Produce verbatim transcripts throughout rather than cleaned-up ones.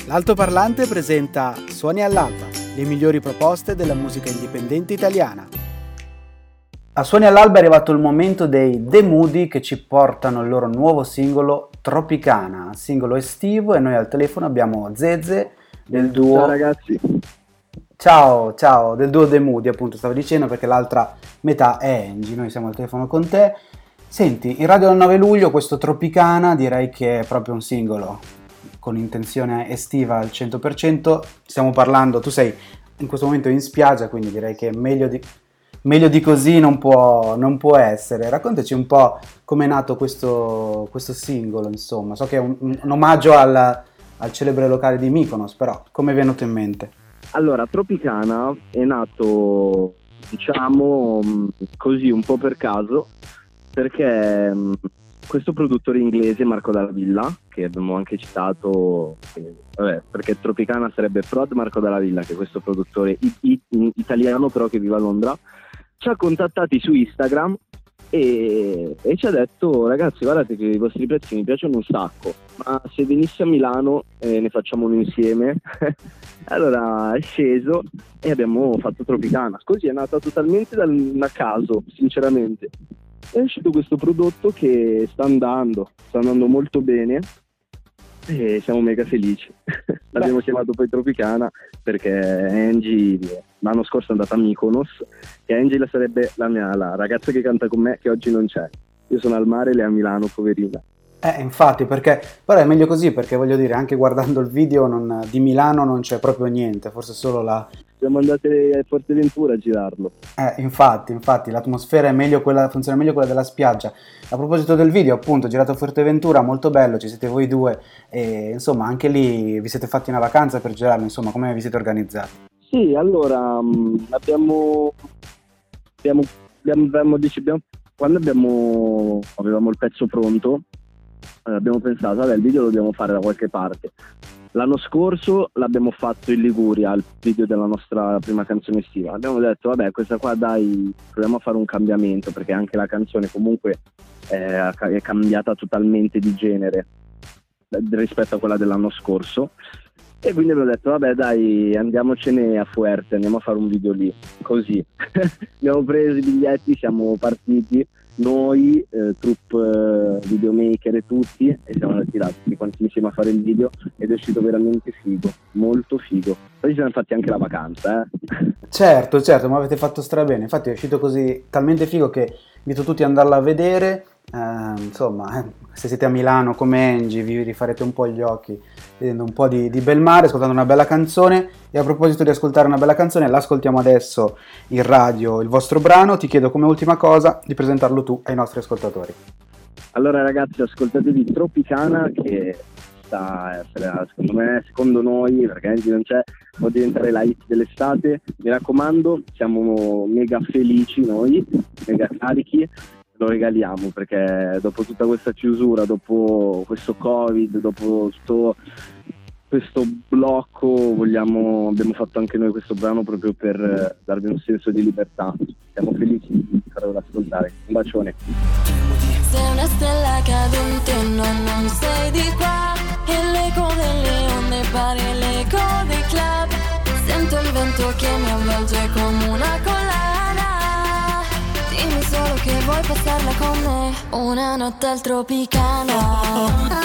L'Altoparlante presenta Suoni all'Alba, le migliori proposte della musica indipendente italiana. A Suoni all'Alba è arrivato il momento dei The Moody che ci portano il loro nuovo singolo Tropicana, singolo estivo, e noi al telefono abbiamo Zeze del duo... Ciao ragazzi. Ciao, ciao, del duo The Moody, appunto stavo dicendo, perché l'altra metà è Angie, noi siamo al telefono con te. Senti, in radio del nove luglio questo Tropicana direi che è proprio un singolo con intenzione estiva al cento per cento. Stiamo parlando, tu sei in questo momento in spiaggia, quindi direi che meglio di, meglio di così non può, non può essere. Raccontaci un po' come è nato questo, questo singolo, insomma. So che è un, un omaggio al, al celebre locale di Mykonos, però come è venuto in mente? Allora, Tropicana è nato, diciamo, così un po' per caso, perché questo produttore inglese, Marco Dalla Villa, che abbiamo anche citato, eh, vabbè, perché Tropicana sarebbe Prod Marco Dalla Villa, che è questo produttore i- i- italiano però che vive a Londra, ci ha contattati su Instagram e, e ci ha detto: ragazzi, guardate che i vostri pezzi mi piacciono un sacco, ma se venissi a Milano eh, ne facciamo uno insieme. Allora è sceso e abbiamo fatto Tropicana. Così è nata totalmente da, da caso, sinceramente. È uscito questo prodotto che sta andando, sta andando molto bene e siamo mega felici. L'abbiamo chiamato poi Tropicana perché Angie l'anno scorso è andata a Mykonos e Angie la sarebbe la mia la ragazza che canta con me, che oggi non c'è. Io sono al mare e lei è a Milano, poverina. Eh, infatti, perché però è meglio così, perché voglio dire, anche guardando il video non, di Milano non c'è proprio niente, forse solo la... Siamo andati a Forteventura a girarlo. Eh, infatti, infatti, l'atmosfera è meglio quella, funziona meglio quella della spiaggia. A proposito del video, appunto, girato a Forteventura, molto bello, ci siete voi due, e insomma, anche lì vi siete fatti una vacanza per girarlo, insomma, come vi siete organizzati? Sì, allora, mh, abbiamo, abbiamo, abbiamo, abbiamo, dici, abbiamo quando abbiamo, avevamo il pezzo pronto, eh, abbiamo pensato, vabbè, il video lo dobbiamo fare da qualche parte. L'anno scorso l'abbiamo fatto in Liguria, il video della nostra prima canzone estiva. Abbiamo detto, vabbè, questa qua dai, proviamo a fare un cambiamento, perché anche la canzone comunque è, è cambiata totalmente di genere rispetto a quella dell'anno scorso. E quindi abbiamo detto, vabbè dai, andiamocene a Fuerte, andiamo a fare un video lì, così. Abbiamo preso i biglietti, siamo partiti, noi, eh, troupe, eh, videomaker e tutti, e siamo andati là tutti quanti insieme a fare il video ed è uscito veramente figo, molto figo. Poi ci siamo fatti anche la vacanza, eh. Certo, certo, ma avete fatto strabene, infatti è uscito così talmente figo che invito tutti ad andarla a vedere. Eh, insomma, eh, se siete a Milano come Angie vi rifarete un po' gli occhi vedendo un po' di, di bel mare, ascoltando una bella canzone. E a proposito di ascoltare una bella canzone, l'ascoltiamo adesso in radio, il vostro brano. Ti chiedo come ultima cosa di presentarlo tu ai nostri ascoltatori. Allora ragazzi, ascoltatevi Tropicana, che sta, secondo me, secondo noi, perché Angie non c'è, può diventare la hit dell'estate. Mi raccomando, siamo mega felici noi, mega carichi. Lo regaliamo perché dopo tutta questa chiusura, dopo questo Covid, dopo tutto questo blocco, vogliamo, abbiamo fatto anche noi questo brano proprio per darvi un senso di libertà. Siamo felici di farvelo ascoltare. Un bacione. Sei una stella cadente, no, non sei di qua. E l'eco delle onde pare l'eco dei club. Sento il vento che mi avvolge come una collana. Dimmi solo che vuoi passarla con me, una notte al Tropicana.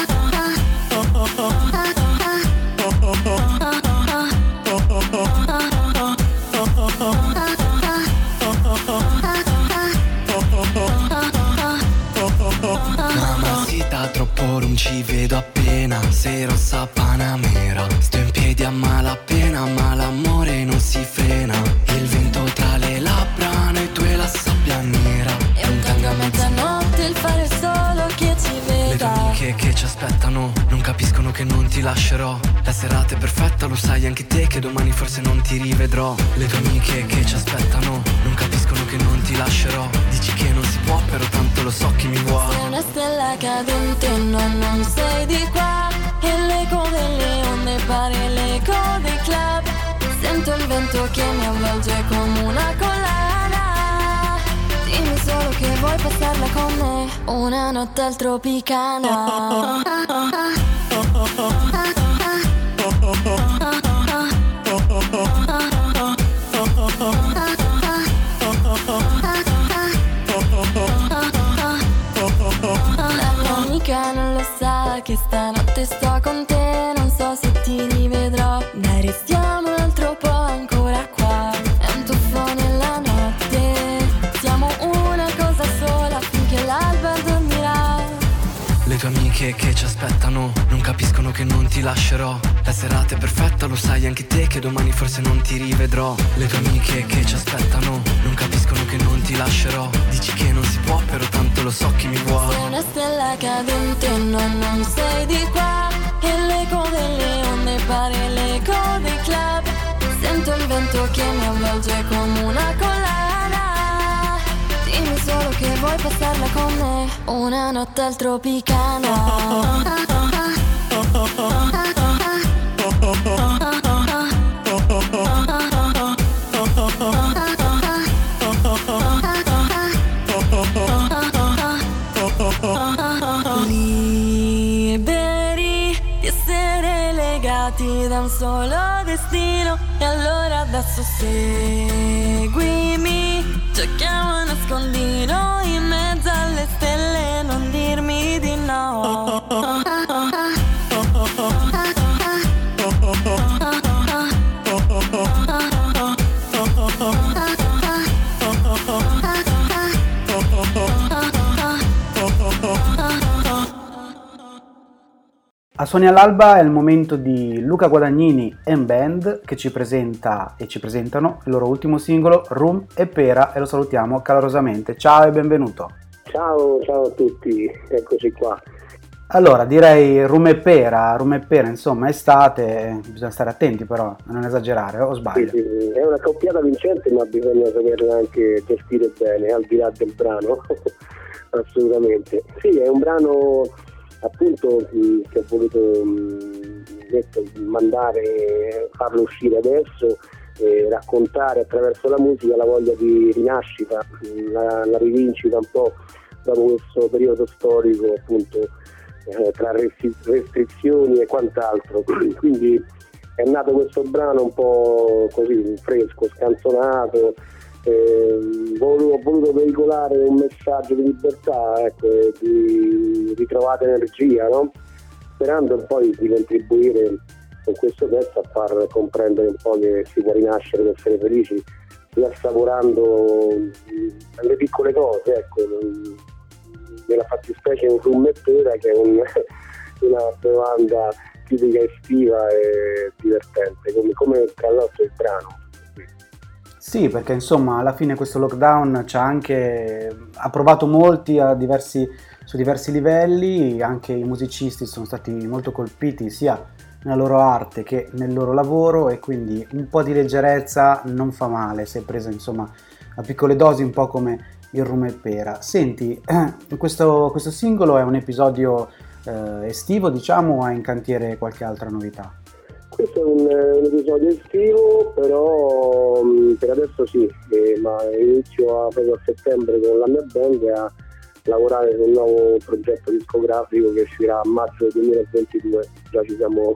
Mamacita, troppo non ci vedo appena. Sei rossa panamera, sto in piedi a malapena, ma l'amore non si frena. Il vento tra le labbra, noi due la sabbia nera. E un tango a mezzanotte, il fare solo che ci Le tue veda. amiche che ci aspettano non capiscono che non ti lascerò. La serata è perfetta, lo sai anche te che domani forse non ti rivedrò. Le tue amiche che ci aspettano non capiscono che non ti lascerò. Dici che non si può, però tanto lo so chi mi vuole. Sei una stella cadente, no, non sei di qua. E l'eco delle onde pare l'eco dei club. Sento il vento che mi avvolge come una collana. Dimmi solo che vuoi passarla con me, una notte al Tropicana. sto con te, non so se ti rivedrò. Dai, restiamo un altro po' ancora qua. È un tuffo nella notte, siamo una cosa sola finché l'alba dormirà. Le tue amiche che ci aspettano non capiscono che non ti lascerò. La serata è perfetta, lo sai anche te che domani forse non ti rivedrò. Le tue amiche che ci aspettano non capiscono che non ti lascerò. Dici che non si può, però tanto lo so chi mi vuole. Sei una stella cadente, no, non sei di qua. E l'eco delle onde pare l'eco dei club. Sento il vento che mi avvolge come una collana. Dimmi solo che vuoi passarla con me, una notte al Tropicana. Liberi di essere legati da un solo destino. E allora adesso seguimi, giochiamo a nascondino in mezzo alle stelle, non dirmi di no. A Suoni all'Alba è il momento di Luca Guadagnini and Band che ci presenta e ci presentano il loro ultimo singolo Rum e Pera, e lo salutiamo calorosamente. Ciao e benvenuto. Ciao, ciao a tutti, eccoci qua. Allora, direi Rum e Pera, Rum e Pera, insomma, è estate, bisogna stare attenti però, a non esagerare, o sbaglio? Sì, sì, è una coppiata vincente, ma bisogna saperla anche gestire bene, al di là del brano, assolutamente. Sì, è un brano appunto che ho voluto detto, mandare, farlo uscire adesso, eh, raccontare attraverso la musica la voglia di rinascita, la, la rivincita un po' dopo questo periodo storico appunto eh, tra restrizioni e quant'altro. Quindi è nato questo brano un po' così fresco, scanzonato. Eh, ho voluto veicolare un messaggio di libertà, ecco, di ritrovata energia, no? Sperando poi di contribuire con questo testo a far comprendere un po' che si può rinascere per essere felici, riassaporando le piccole cose, ecco, nella fattispecie un rum e pera, che è un, una bevanda tipica estiva e divertente, come, come tra l'altro il brano. Sì, perché insomma alla fine questo lockdown ci ha anche ha provato molti a diversi, su diversi livelli, anche i musicisti sono stati molto colpiti sia nella loro arte che nel loro lavoro, e quindi un po' di leggerezza non fa male se presa insomma a piccole dosi, un po' come il rum e pera. Senti, questo, questo singolo è un episodio eh, estivo, diciamo, o ha in cantiere qualche altra novità? Questo è un, un episodio estivo, però mh, per adesso sì, eh, ma inizio a, proprio a settembre con la mia band a lavorare su un nuovo progetto discografico che uscirà a maggio duemilaventidue. Già ci siamo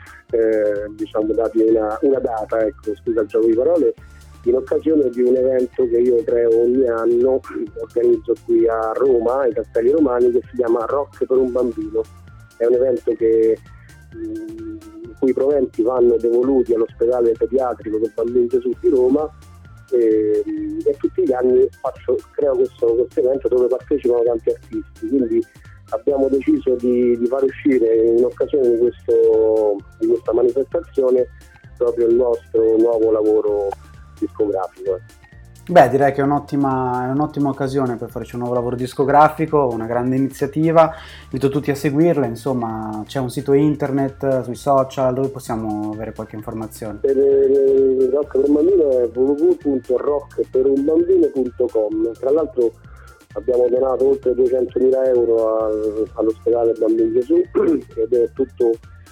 eh, diciamo dati una, una data, ecco, scusa il gioco di parole, in occasione di un evento che io creo ogni anno, organizzo qui a Roma, ai Castelli Romani, che si chiama Rock per un bambino. È un evento che mh, i cui proventi vanno devoluti all'ospedale pediatrico del Bambino Gesù di Roma, e, e tutti gli anni faccio, creo questo, questo evento dove partecipano tanti artisti, quindi abbiamo deciso di, di far uscire in occasione di, questo, di questa manifestazione proprio il nostro nuovo lavoro discografico. Beh, direi che è un'ottima, è un'ottima occasione per farci un nuovo lavoro discografico, una grande iniziativa, invito tutti a seguirla, insomma c'è un sito internet, sui social, dove possiamo avere qualche informazione? Per il Rock per un bambino è w w w punto rock per un bambino punto com. Tra l'altro abbiamo donato oltre duecentomila euro al, all'ospedale Bambino Gesù ed è tutto,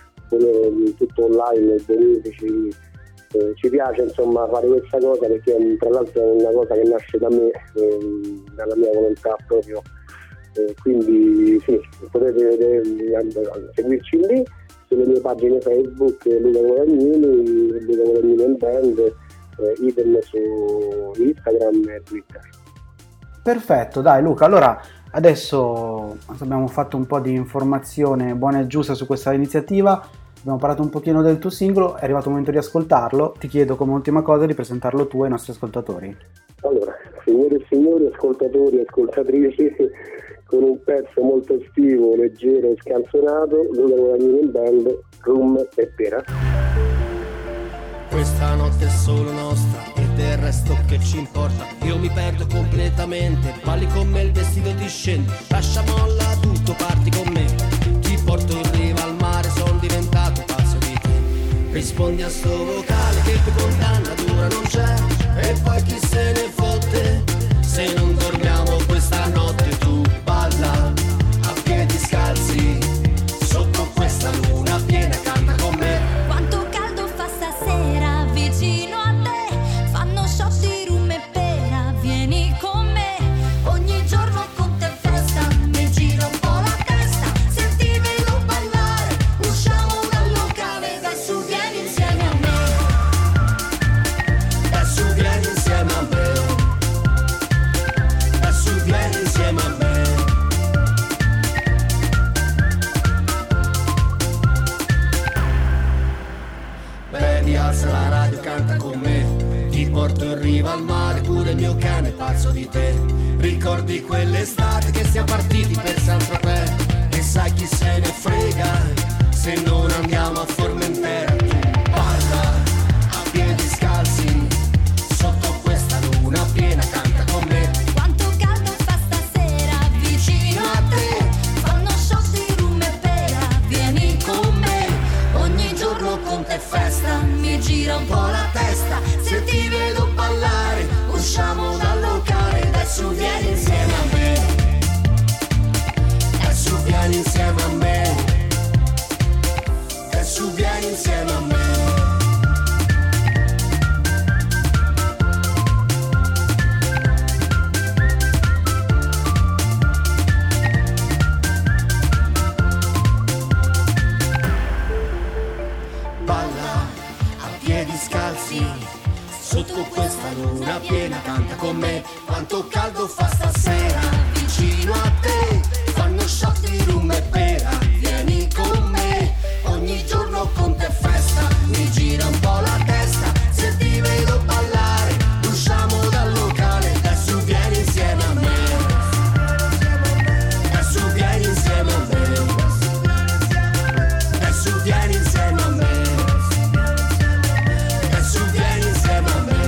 tutto online, bonifici. Eh, ci piace insomma fare questa cosa perché tra l'altro è una cosa che nasce da me, eh, dalla mia volontà proprio, eh, quindi sì, potete vedere, seguirci lì sulle mie pagine Facebook, Luca Guadagnini, Luca Guadagnini and Band, eh, idem su Instagram e Twitter. Perfetto, dai Luca, allora Adesso abbiamo fatto un po' di informazione buona e giusta su questa iniziativa, abbiamo parlato un pochino del tuo singolo, è arrivato il momento di ascoltarlo. Ti chiedo come ultima cosa di presentarlo tu ai nostri ascoltatori. Allora, signore e signori, ascoltatori e ascoltatrici, con un pezzo molto estivo, leggero e scanzonato, Luca Guadagnini in band, Rum e Pera. Questa notte è solo nostra e del resto che ci importa. Io mi perdo completamente, balli con me, il vestito ti scende. Lascia molla tutto, parti con me. Ti porto in riva al mare, sono diventato pazzo di te. Rispondi a sto vocale che più condanna dura non c'è. E poi chi se ne fotte, se non dormiamo questa notte. Tu balla a piedi scalzi, sotto questa luna piena, canta con me. Quanto caldo fa stasera vicino a te, fanno shot di rum e pera, vieni con me, ogni giorno con te festa, mi gira un po' la testa, se ti vedo ballare, usciamo dal locale, dai su vieni insieme a me, dai su vieni insieme a me, dai su vieni insieme a me. Vedi, alza la radio, canta con me. Ti porto in riva al mare, pure il mio cane è pazzo di te. Ricordi quell'estate che siamo partiti per Saint-Tropez? E sai chi se ne frega se non andiamo a Formentera. Tu balla a piedi scalzi, sotto questa luna piena, canta con me. quanto caldo fa stasera vicino a te, fanno shot di rum e pera, vieni con me, ogni giorno con te festa, mi gira un po' la testa, se ti vedo ballare, usciamo dal locale, dai su vieni insieme a me, E su vieni insieme a me, e su vieni insieme a me. Balla a piedi scalzi, sotto questa luna piena, canta con me. Quanto caldo fa stasera vicino a te, fanno shot di rum e pera, vieni con me, ogni giorno con te festa, mi gira un po' la testa, se ti vedo ballare, usciamo dal locale, dai su vieni insieme a me, dai su vieni insieme a me, dai su vieni insieme a me, dai su vieni insieme a me.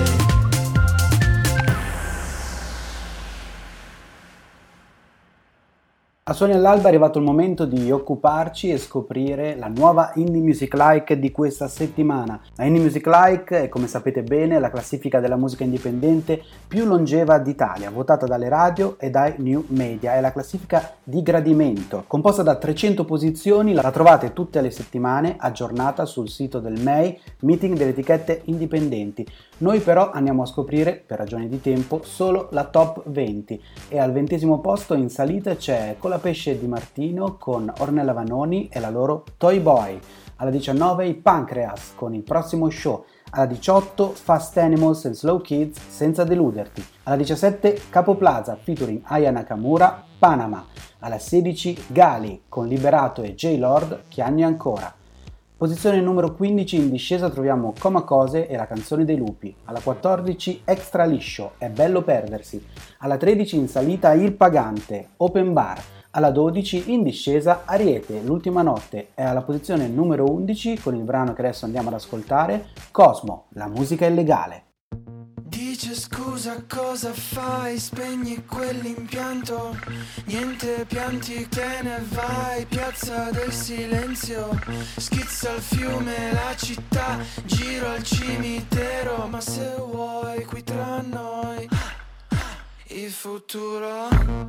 A Suoni all'Alba è arrivato il momento di occuparci e scoprire la nuova Indie Music Like di questa settimana. La Indie Music Like è, come sapete bene, la classifica della musica indipendente più longeva d'Italia, votata dalle radio e dai new media. È la classifica di gradimento, composta da trecento posizioni, la trovate tutte le settimane aggiornata sul sito del M E I, Meeting delle etichette indipendenti. Noi però andiamo a scoprire, per ragioni di tempo, solo la top venti e al ventesimo posto in salita c'è Colapesce Di Martino con Ornella Vanoni e la loro Toy Boy. Alla diciannove i Pancreas con Il Prossimo Show. Alla diciotto Fast Animals and Slow Kids Senza Deluderti. Alla diciassette Capo Plaza featuring Aya Nakamura, Panama. Alla sedici Gali con Liberato e J-Lord, Chiagni ancora. Posizione numero quindici in discesa troviamo Coma Cose e La Canzone dei Lupi. Alla quattordici Extra Liscio, È bello perdersi. Alla tredici in salita Il Pagante, Open Bar. Alla dodici in discesa Ariete, L'ultima notte. E alla posizione numero undici con il brano che adesso andiamo ad ascoltare, Cosmo, La musica illegale. Dice scusa cosa fai, spegni quell'impianto, niente pianti te ne vai, piazza del silenzio, schizza il fiume, la città, giro al cimitero, ma se vuoi qui tra noi, il futuro.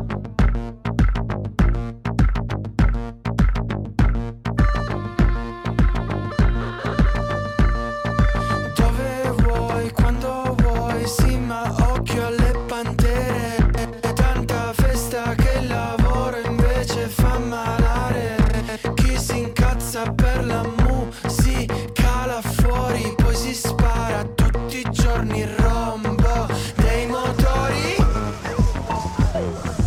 Sì, ma occhio alle pantere, tanta festa che il lavoro invece fa malare. Chi si incazza per la musica là fuori, poi si spara tutti i giorni il rombo dei motori.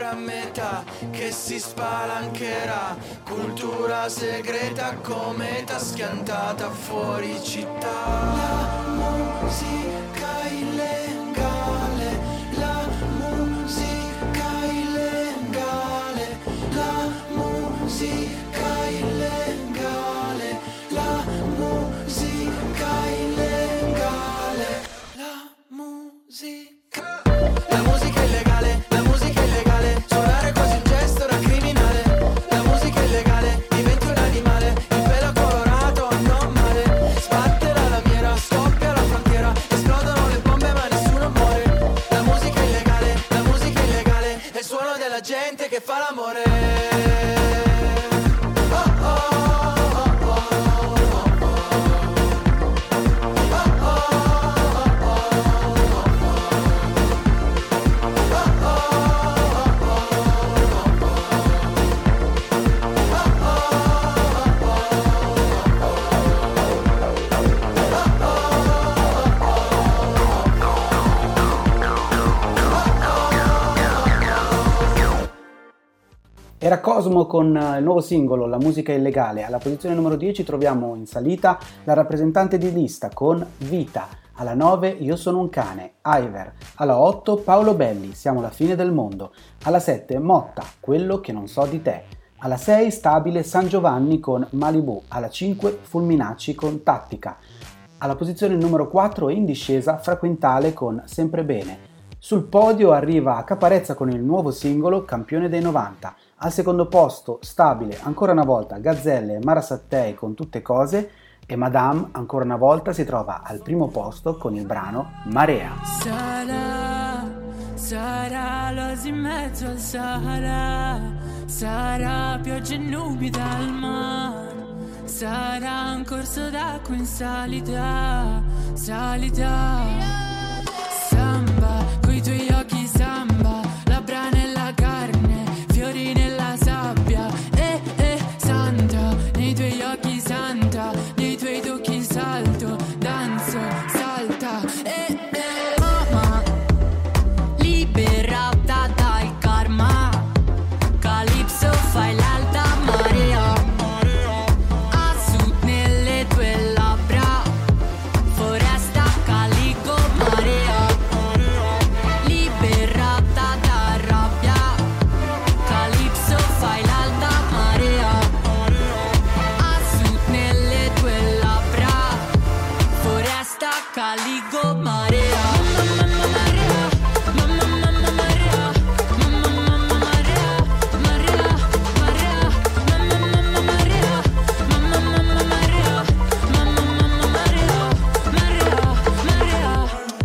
a metà, che si spalancherà. Cultura segreta come t'ha schiantata fuori città. La musica illegale, la musica illegale, la musica illegale, la musica illegale, la musica. La musica illegale, la musica illegale, suonare quasi un gesto da criminale. La musica illegale, diventi un animale, il pelo colorato non male. Sbatte la lamiera, scoppia la frontiera, esplodono le bombe ma nessuno muore. La musica illegale, la musica illegale, è il suono della gente che fa l'amore. Era Cosmo con il nuovo singolo La musica illegale. Alla posizione numero dieci troviamo in salita la rappresentante di lista con Vita. Alla nove Io sono un cane, Iver. Alla otto Paolo Belli, Siamo la fine del mondo. Alla sette Motta, Quello che non so di te. Alla sei stabile San Giovanni con Malibu. Alla cinque Fulminacci con Tattica. Alla posizione numero quattro è in discesa Frequentale con Sempre bene. Sul podio arriva Caparezza con il nuovo singolo Campione dei novanta. Al secondo posto, stabile, ancora una volta, Gazzelle e Mara Sattei con Tutte cose, e Madame, ancora una volta, si trova al primo posto con il brano Marea. Sarà, sarà l'oasi in mezzo al Sahara, sarà pioggia e nubi dal mare, sarà un corso d'acqua in salita, salita. Samba, coi tuoi occhi samba, labbra nella carne, fiori nella sabbia, eh eh santa, nei tuoi occhi santa, nei tuoi tocchi salto, danzo, salta, eh eh mamma, liberata dal karma, Calypso fai l'alta marea, a sud nelle tue labbra, foresta calico marea. Caligo marea, mamma marea, mamma mamma marea, mamma mamma marea, marea, marea, mamma mamma marea, mamma mamma marea, mamma mamma marea, marea,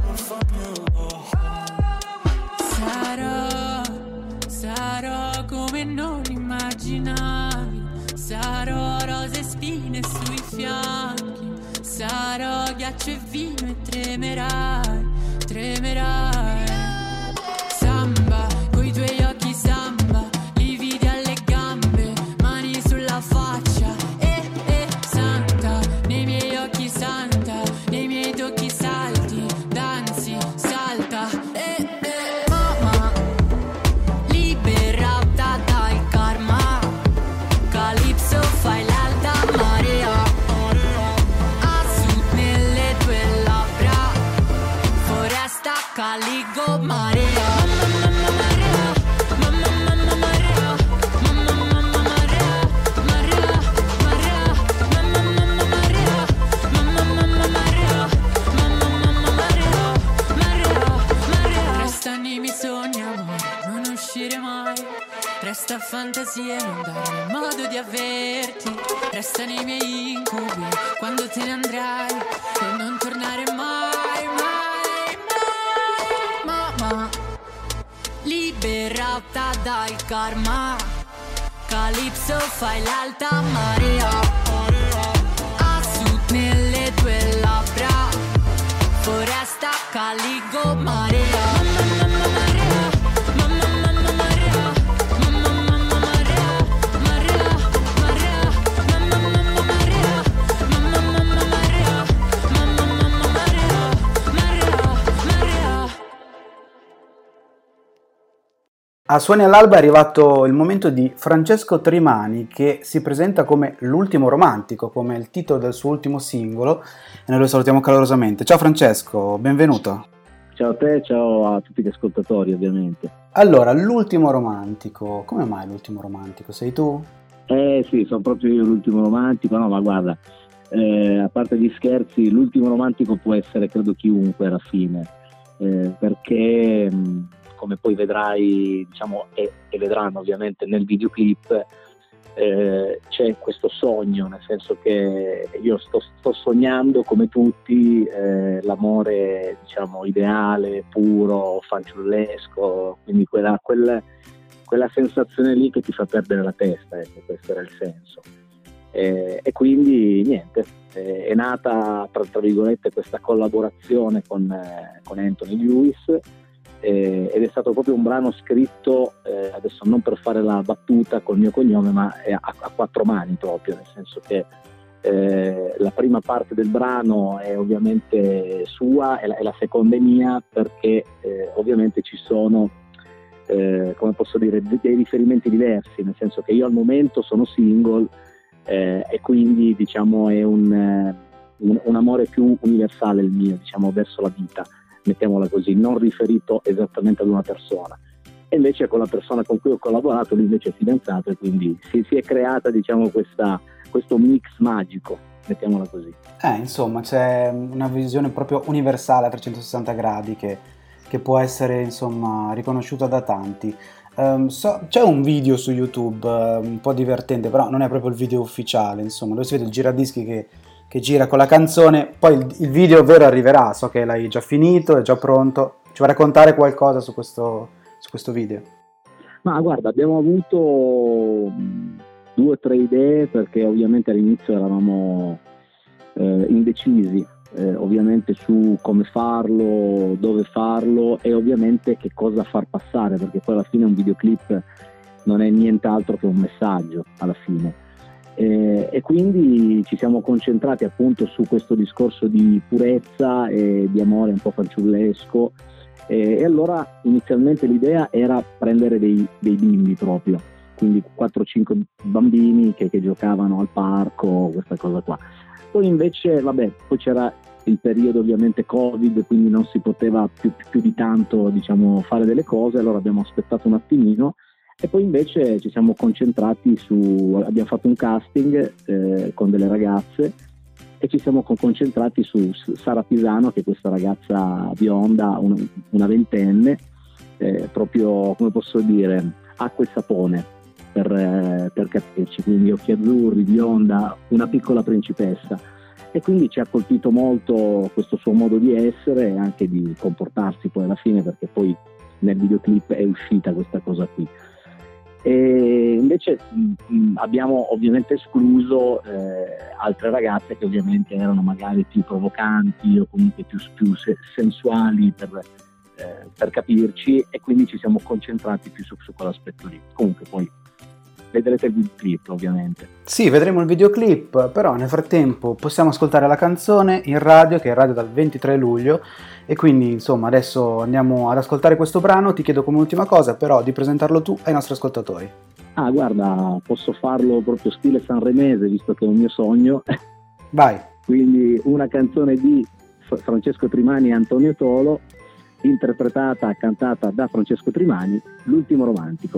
marea. Sarò, sarò come non immaginavi, sarò rose e spine sui fianchi, sarò ghiaccio e vino e tremerai, tremerai. Samba, coi tuoi occhi samba, lividi alle gambe, mani sulla faccia, eh eh santa, nei miei occhi santa, nei miei tocchi salti, danzi, salta, eh eh mamma, liberata dal karma, Calypso fai l'alta marea. Caligo marea, mamma marea, mamma mamma marea, mamma mamma marea, marea, marea, mamma mamma marea, mamma mamma marea, mamma mamma marea, marea, marea. Resta nei miei sogni amore, non uscire mai, resta fantasia e non dare modo di averti, resta nei miei incubi quando te ne andrai e non tornare mai, mai. Liberata dal karma, Calypso fai l'alta marea, a sud nelle tue labbra, foresta caligo marea, mamma marea, mamma mamma marea, mamma mamma marea, marea, marea, mamma mamma marea, mamma mamma marea, mamma mamma marea, marea, marea. A Suoni all'Alba è arrivato il momento di Francesco Trimani, che si presenta come l'ultimo romantico, come il titolo del suo ultimo singolo, e noi lo salutiamo calorosamente. Ciao Francesco, benvenuto. Ciao a te, ciao a tutti gli ascoltatori ovviamente. Allora, l'ultimo romantico, come mai l'ultimo romantico? Sei tu? Eh sì, sono proprio io l'ultimo romantico, no ma guarda, eh, a parte gli scherzi, l'ultimo romantico può essere credo chiunque alla fine, eh, perché mh, come poi vedrai, diciamo, e, e vedranno ovviamente nel videoclip, eh, c'è questo sogno, nel senso che io sto, sto sognando come tutti eh, l'amore, diciamo, ideale, puro, fanciullesco, quindi quella, quella, quella sensazione lì che ti fa perdere la testa, ecco, questo era il senso. Eh, e quindi niente, eh, è nata tra, tra virgolette questa collaborazione con, eh, con Anthony Lewis, eh, ed è stato proprio un brano scritto, eh, adesso non per fare la battuta col mio cognome, ma è a, a quattro mani proprio, nel senso che eh, la prima parte del brano è ovviamente sua e la, e la seconda è mia, perché eh, ovviamente ci sono eh, come posso dire, dei riferimenti diversi, nel senso che io al momento sono single, eh, e quindi diciamo è un, un, un amore più universale il mio, diciamo, verso la vita, mettiamola così, non riferito esattamente ad una persona. E invece con la persona con cui ho collaborato, lui invece è fidanzato, e quindi si, si è creata, diciamo, questa, questo mix magico, mettiamola così. Eh, insomma, c'è una visione proprio universale a trecentosessanta gradi che, che può essere, insomma, riconosciuta da tanti. Um, so, c'è un video su YouTube uh, un po' divertente, però non è proprio il video ufficiale, insomma, dove si vede il giradischi che che gira con la canzone, poi il, il video vero arriverà, so che l'hai già finito, è già pronto. Ci vuoi raccontare qualcosa su questo, su questo video? Ma guarda, abbiamo avuto due o tre idee, perché ovviamente all'inizio eravamo eh, indecisi, eh, ovviamente su come farlo, dove farlo e ovviamente che cosa far passare, perché poi alla fine un videoclip non è nient'altro che un messaggio alla fine. Eh, e quindi ci siamo concentrati appunto su questo discorso di purezza e di amore un po' fanciullesco, eh, e allora inizialmente l'idea era prendere dei, dei bimbi proprio, quindi quattro cinque bambini che, che giocavano al parco, questa cosa qua. Poi invece vabbè, poi c'era il periodo ovviamente Covid, quindi non si poteva più, più di tanto, diciamo, fare delle cose, allora abbiamo aspettato un attimino. E poi invece ci siamo concentrati su, abbiamo fatto un casting eh, con delle ragazze e ci siamo concentrati su Sara Pisano, che è questa ragazza bionda, una, una ventenne, eh, proprio, come posso dire, acqua e sapone per, eh, per capirci, quindi occhi azzurri, bionda, una piccola principessa. E quindi ci ha colpito molto questo suo modo di essere e anche di comportarsi poi alla fine, perché poi nel videoclip è uscita questa cosa qui. E invece mh, abbiamo ovviamente escluso eh, altre ragazze che ovviamente erano magari più provocanti o comunque più, più se- sensuali per, eh, per capirci, e quindi ci siamo concentrati più su, su quell'aspetto lì. Comunque poi vedrete il videoclip ovviamente. Sì, vedremo il videoclip, però nel frattempo possiamo ascoltare la canzone in radio, che è in radio dal ventitré luglio, e quindi insomma adesso andiamo ad ascoltare questo brano. Ti chiedo come ultima cosa però di presentarlo tu ai nostri ascoltatori. Ah guarda, posso farlo proprio stile sanremese, visto che è un mio sogno. Vai. Quindi una canzone di Francesco Trimani e Antonio Tolo, interpretata, cantata da Francesco Trimani, L'ultimo romantico.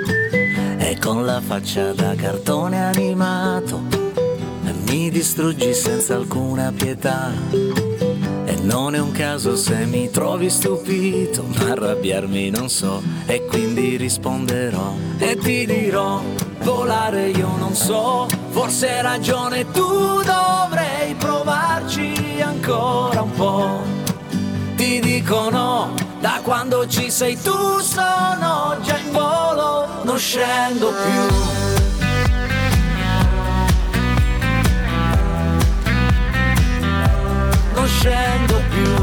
E con la faccia da cartone animato mi distruggi senza alcuna pietà. E non è un caso se mi trovi stupito, ma arrabbiarmi non so, e quindi risponderò e ti dirò: volare io non so, forse hai ragione tu, dovrei provarci ancora un po'. Ti dico no, da quando ci sei tu sono già in volo, non scendo più. Non scendo più.